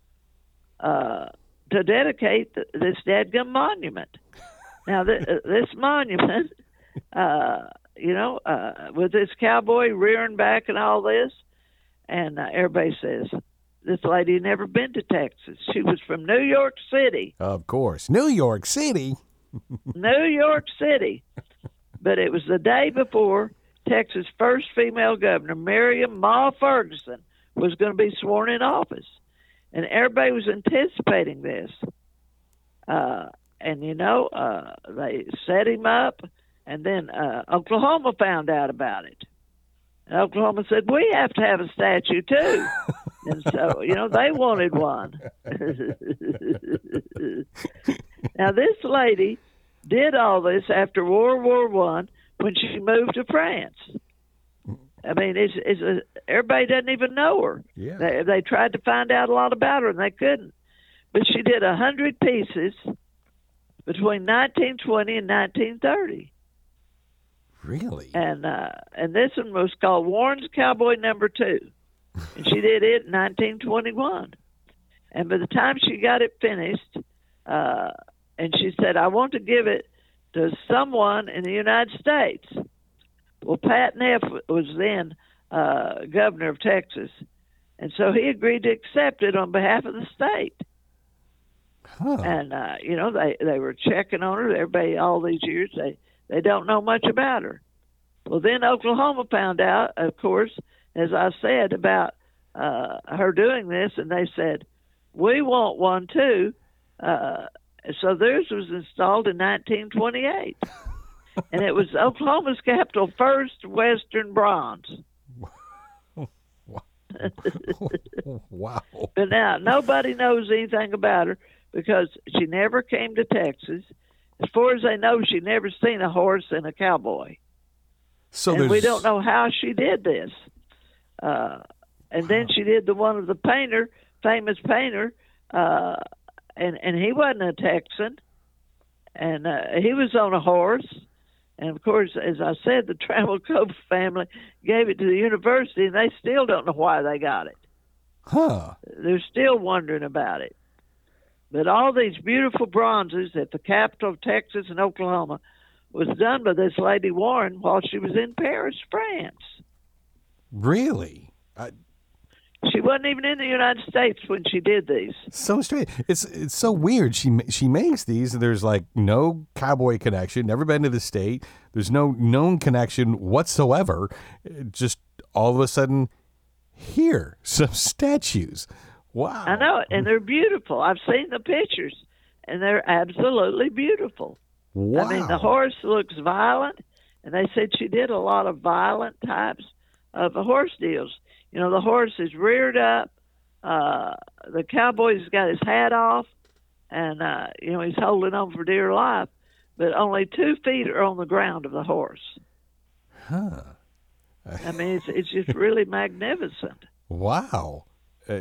uh, to dedicate the, this dadgum monument. Now, th- this monument, uh, you know, uh, with this cowboy rearing back and all this, and uh, everybody says, this lady had never been to Texas. She was from New York City. Of course. New York City? New York City. But it was the day before Texas' first female governor, Miriam Ma Ferguson, was going to be sworn in office. And everybody was anticipating this. Uh And, you know, uh, they set him up, and then uh, Oklahoma found out about it. And Oklahoma said, we have to have a statue, too. And so, you know, they wanted one. Now, this lady did all this after World War One when she moved to France. I mean, it's, it's a, everybody doesn't even know her. Yeah. They, they tried to find out a lot about her, and they couldn't. But she did a hundred pieces between nineteen twenty and nineteen thirty. Really? And uh, and this one was called Warren's Cowboy Number Two. And she did it in nineteen twenty-one. And by the time she got it finished, uh, and she said, I want to give it to someone in the United States. Well, Pat Neff was then uh, governor of Texas. And so he agreed to accept it on behalf of the state. Huh. And, uh, you know, they, they were checking on her. Everybody, all these years, they, they don't know much about her. Well, then Oklahoma found out, of course, as I said, about uh, her doing this, and they said, we want one too. Uh, so theirs was installed in nineteen twenty-eight. And it was Oklahoma's capital first Western bronze. Wow. But now, nobody knows anything about her because she never came to Texas. As far as they know, she never seen a horse and a cowboy. So and there's... we don't know how she did this. Uh, and wow. Then she did the one of the painter, famous painter, uh, and and he wasn't a Texan, and uh, he was on a horse. And of course, as I said, the Trammell Crow family gave it to the university, and they still don't know why they got it. Huh. They're still wondering about it. But all these beautiful bronzes at the capital of Texas and Oklahoma was done by this lady Warren while she was in Paris, France. Really? I... She wasn't even in the United States when she did these. So strange. It's it's so weird. She she makes these. And there's like no cowboy connection. Never been to the state. There's no known connection whatsoever. Just all of a sudden, here some statues. Wow. I know it, and they're beautiful. I've seen the pictures, and they're absolutely beautiful. Wow. I mean, the horse looks violent, and they said she did a lot of violent types of horse deals. You know, the horse is reared up. Uh, the cowboy's got his hat off, and, uh, you know, he's holding on for dear life. But only two feet are on the ground of the horse. Huh. I mean, it's, it's just really magnificent. Wow. Uh,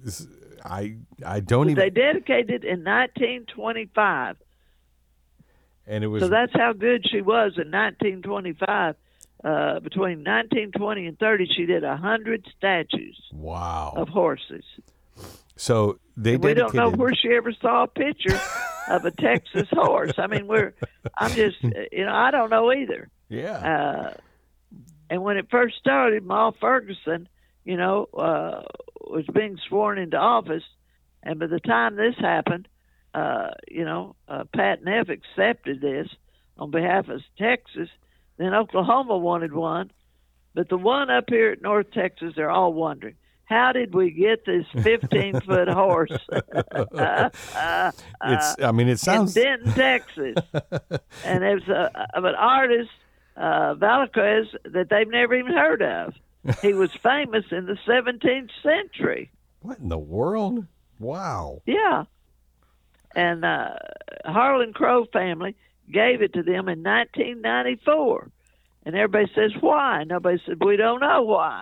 I I don't But even. they dedicated in nineteen twenty-five. And it was. So that's how good she was in nineteen twenty-five. Uh, between nineteen twenty and thirty, she did a hundred statues. Wow. Of horses. So they and we dedicated... don't know where she ever saw a picture of a Texas horse. I mean, we're. I'm just, you know, I don't know either. Yeah. Uh, and when it first started, Ma Ferguson, you know, uh, was being sworn into office, and by the time this happened, uh, you know, uh, Pat Neff accepted this on behalf of Texas. Then Oklahoma wanted one, but the one up here at North Texas, they're all wondering, how did we get this fifteen-foot horse? uh, uh, it's. I mean, it sounds. In Denton, Texas, and it was a, of an artist, uh, Velazquez, that they've never even heard of. He was famous in the seventeenth century. What in the world? Wow. Yeah. And uh, Harlan Crow family gave it to them in nineteen ninety-four. And everybody says, why? Nobody said, we don't know why.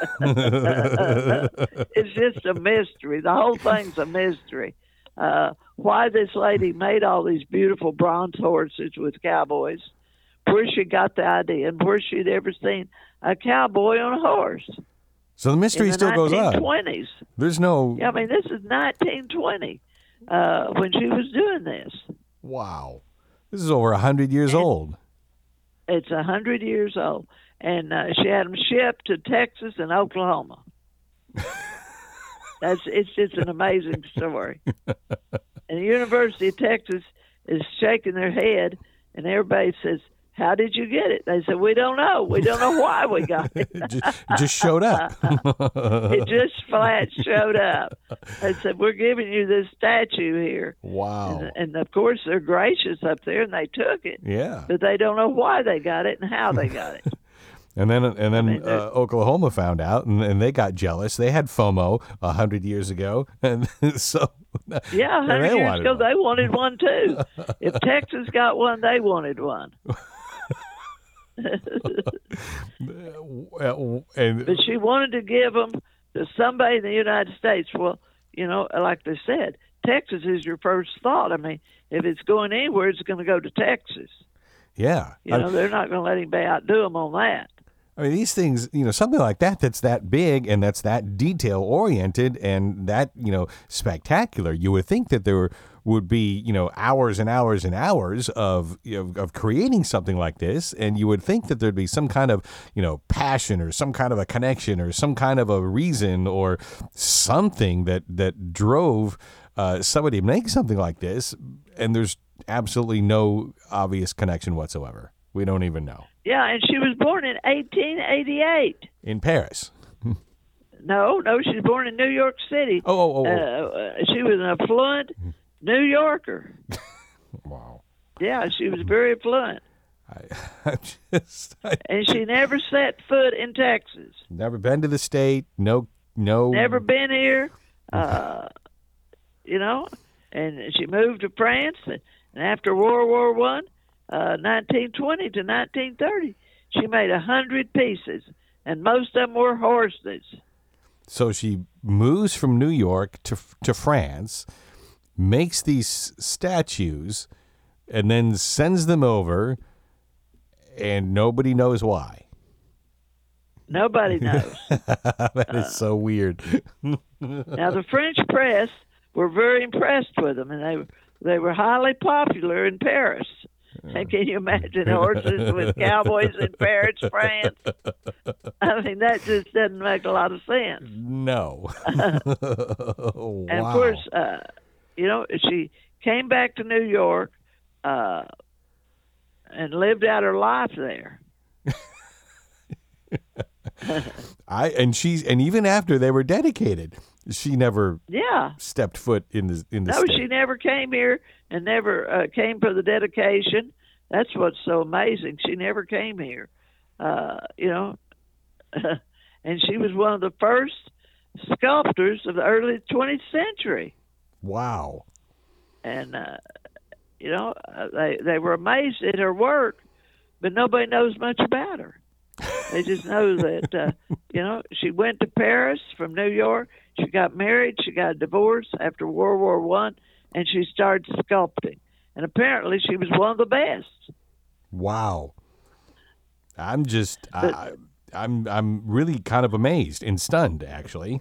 It's just a mystery. The whole thing's a mystery. Uh, why this lady made all these beautiful bronze horses with cowboys, where she got the idea, and where she'd ever seen a cowboy on a horse. So the mystery the still goes on. nineteen twenties. There's no. Yeah, I mean, this is nineteen twenty uh, when she was doing this. Wow. This is over one hundred years and old. It's one hundred years old. And uh, she had them shipped to Texas and Oklahoma. That's It's just an amazing story. And the University of Texas is shaking their head, and everybody says, how did you get it? They said, we don't know. We don't know why we got it. it, just, it just showed up. It just flat showed up. They said, we're giving you this statue here. Wow. And, and, of course, they're gracious up there, and they took it. Yeah. But they don't know why they got it and how they got it. And then, and then I mean, uh, Oklahoma found out, and, and they got jealous. They had FOMO a hundred years ago, and so yeah, a hundred years ago one. they wanted one too. If Texas got one, they wanted one. and, but she wanted to give them to somebody in the United States. Well, you know, like they said, Texas is your first thought. I mean, if it's going anywhere, it's going to go to Texas. Yeah. You know, I, they're not going to let anybody outdo them on that. I mean, these things, you know, something like that that's that big and that's that detail-oriented and that, you know, spectacular, you would think that there would be, you know, hours and hours and hours of, you know, of creating something like this, and you would think that there'd be some kind of, you know, passion or some kind of a connection or some kind of a reason or something that, that drove uh, somebody to make something like this, and there's absolutely no obvious connection whatsoever. We don't even know. Yeah, and she was born in eighteen eighty-eight. In Paris. No, no, she was born in New York City. Oh, oh, oh. Uh, she was an affluent New Yorker. Wow. Yeah, she was very affluent. I, I just, I, and she never set foot in Texas. Never been to the state. No, no. Never been here. Uh, you know, and she moved to France, and after World War One. Uh, nineteen twenty to nineteen thirty, she made a hundred pieces, and most of them were horses. So she moves from New York to to France, makes these statues, and then sends them over, and nobody knows why. Nobody knows. That is uh, so weird. Now, the French press were very impressed with them, and they they were highly popular in Paris. And can you imagine horses with cowboys in Paris, France? I mean, that just doesn't make a lot of sense. No. Wow. And of course, uh, you know, she came back to New York uh, and lived out her life there. I and she's and even after they were dedicated, she never yeah stepped foot in the in the no state. She never came here and never uh, came for the dedication. That's what's so amazing. She never came here, uh, you know, and she was one of the first sculptors of the early twentieth century. Wow. And uh, you know, they they were amazed at her work, but nobody knows much about her. They just know that, uh, you know, she went to Paris from New York. She got married. She got divorced after World War One, and she started sculpting. And apparently, she was one of the best. Wow! I'm just, but, I, I'm, I'm really kind of amazed and stunned, actually.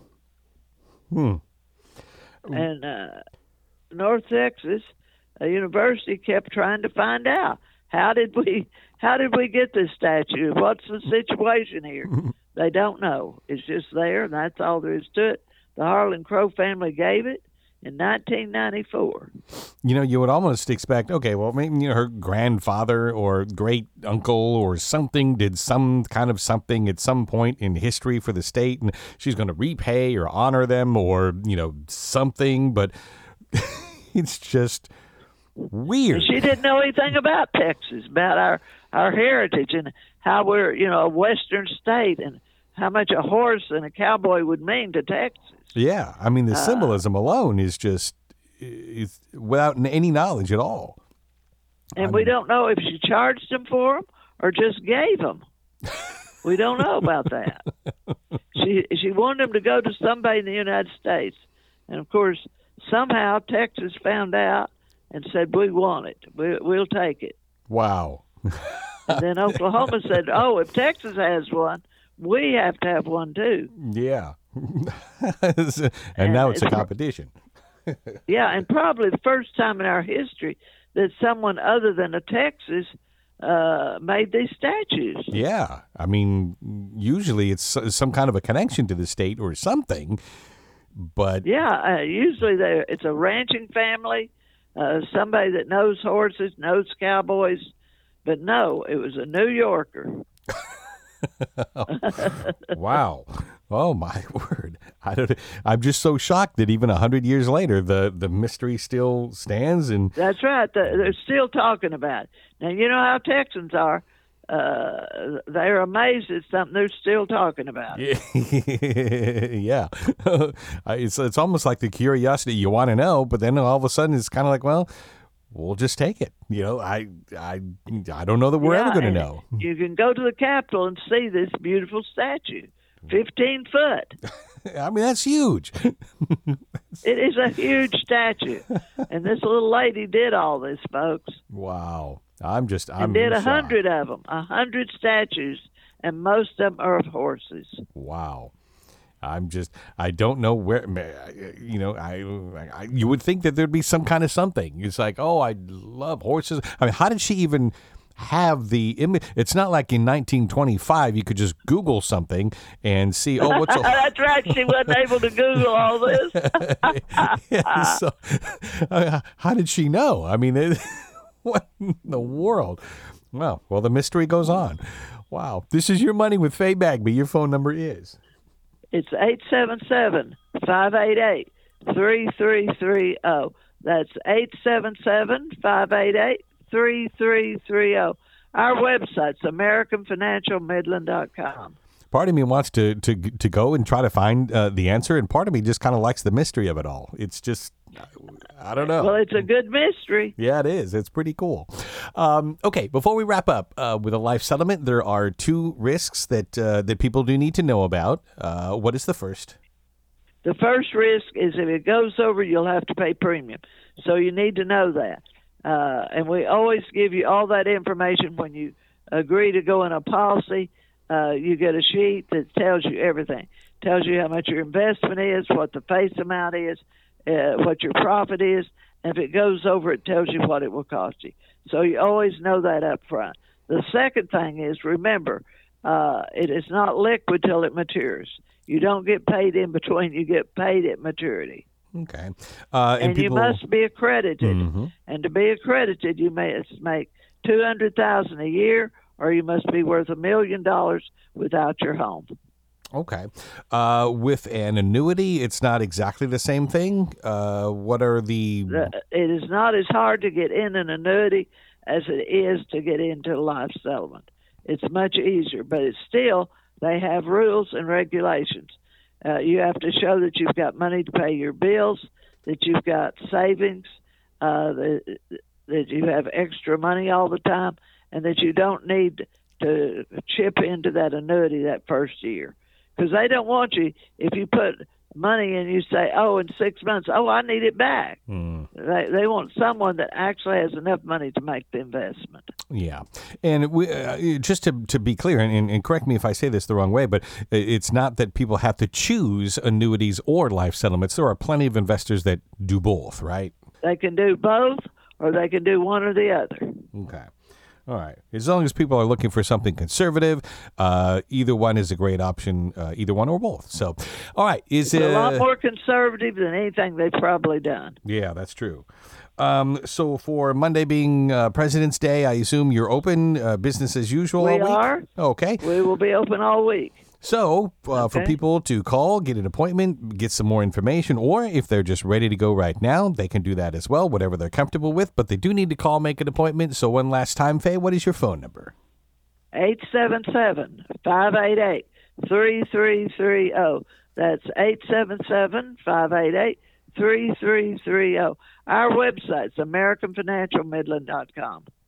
Hmm. And uh, North Texas, a university kept trying to find out how did we. How did we get this statue? What's the situation here? They don't know. It's just there, and that's all there is to it. The Harlan Crow family gave it in nineteen ninety-four. You know, you would almost expect, okay, well, maybe you know, her grandfather or great uncle or something did some kind of something at some point in history for the state, and she's going to repay or honor them or, you know, something, but it's just weird. And she didn't know anything about Texas, about our our heritage and how we're, you know, a western state and how much a horse and a cowboy would mean to Texas. Yeah, I mean, the symbolism uh, alone is just is without any knowledge at all. And I mean, we don't know if she charged them for them or just gave them. We don't know about that. She she wanted them to go to somebody in the United States. And, of course, somehow Texas found out and said, we want it. We, we'll take it. Wow. And then Oklahoma said, oh, if Texas has one, we have to have one too. Yeah. and, and now it's, it's a competition. Yeah, and probably the first time in our history that someone other than a Texas uh, made these statues. Yeah. I mean, usually it's some kind of a connection to the state or something, but... Yeah, uh, usually it's a ranching family, uh, somebody that knows horses, knows cowboys. But no, it was a New Yorker. Wow. Oh, my word. I don't, I'm just so shocked that even one hundred years later, the, the mystery still stands. And that's right. They're still talking about it. Now, you know how Texans are. Uh, they're amazed at something they're still talking about. Yeah. it's, it's almost like the curiosity you want to know, but then all of a sudden it's kind of like, well... we'll just take it. You know, I I, I don't know that we're yeah, ever going to know. You can go to the Capitol and see this beautiful statue, fifteen foot. I mean, that's huge. It is a huge statue. And this little lady did all this, folks. Wow. I'm just, I'm and did a shocked. hundred of them, a hundred statues, and most of them are of horses. Wow. I'm just, I don't know where, you know, I, I, you would think that there'd be some kind of something. It's like, oh, I love horses. I mean, how did she even have the image? It's not like in nineteen twenty-five, you could just Google something and see, oh, what's a... That's right. She wasn't able to Google all this. Yeah, so, uh, how did she know? I mean, it, what in the world? Well, well, the mystery goes on. Wow. This is Your Money with Faye Bagby. Your phone number is... It's eight seven seven, five eight eight, three three three zero. That's eight seven seven, five eight eight, three three three zero. Our website's american financial midland dot com. Part of me wants to to to go and try to find uh, the answer, and part of me just kind of likes the mystery of it all. It's just, I don't know. Well, it's a good mystery. Yeah, it is. It's pretty cool. Um, okay, before we wrap up uh, with a life settlement, there are two risks that uh, that people do need to know about. Uh, what is the first? The first risk is if it goes over, you'll have to pay premium. So you need to know that. Uh, and we always give you all that information when you agree to go in a policy. Uh, you get a sheet that tells you everything. Tells you how much your investment is, what the face amount is, uh, what your profit is. And if it goes over, it tells you what it will cost you. So you always know that up front. The second thing is, remember, uh, it is not liquid till it matures. You don't get paid in between. You get paid at maturity. Okay. Uh, and and people... you must be accredited. Mm-hmm. And to be accredited, you must make two hundred thousand dollars a year, or you must be worth a million dollars without your home. Okay. Uh, with an annuity, it's not exactly the same thing. Uh, what are the... It is not as hard to get in an annuity as it is to get into life settlement. It's much easier, but it's still, they have rules and regulations. Uh, you have to show that you've got money to pay your bills, that you've got savings, uh, that, that you have extra money all the time, and that you don't need to chip into that annuity that first year. Because they don't want you, if you put money and you say, oh, in six months, oh, I need it back. Mm. They they want someone that actually has enough money to make the investment. Yeah. And we, uh, just to, to be clear, and, and correct me if I say this the wrong way, but it's not that people have to choose annuities or life settlements. There are plenty of investors that do both, right? They can do both, or they can do one or the other. Okay. All right. As long as people are looking for something conservative, uh, either one is a great option, uh, either one or both. So, all right. Is it's it a lot more conservative than anything they've probably done. Yeah, that's true. Um, so for Monday being uh, President's Day, I assume you're open, uh, business as usual we all week? We are. Okay. We will be open all week. So uh, okay. for people to call, get an appointment, get some more information, or if they're just ready to go right now, they can do that as well, whatever they're comfortable with. But they do need to call, make an appointment. So one last time, Faye, what is your phone number? eight seven seven, five eight eight, three three three zero. That's eight seven seven, five eight eight, three three three zero. Our website's american financial midland dot com.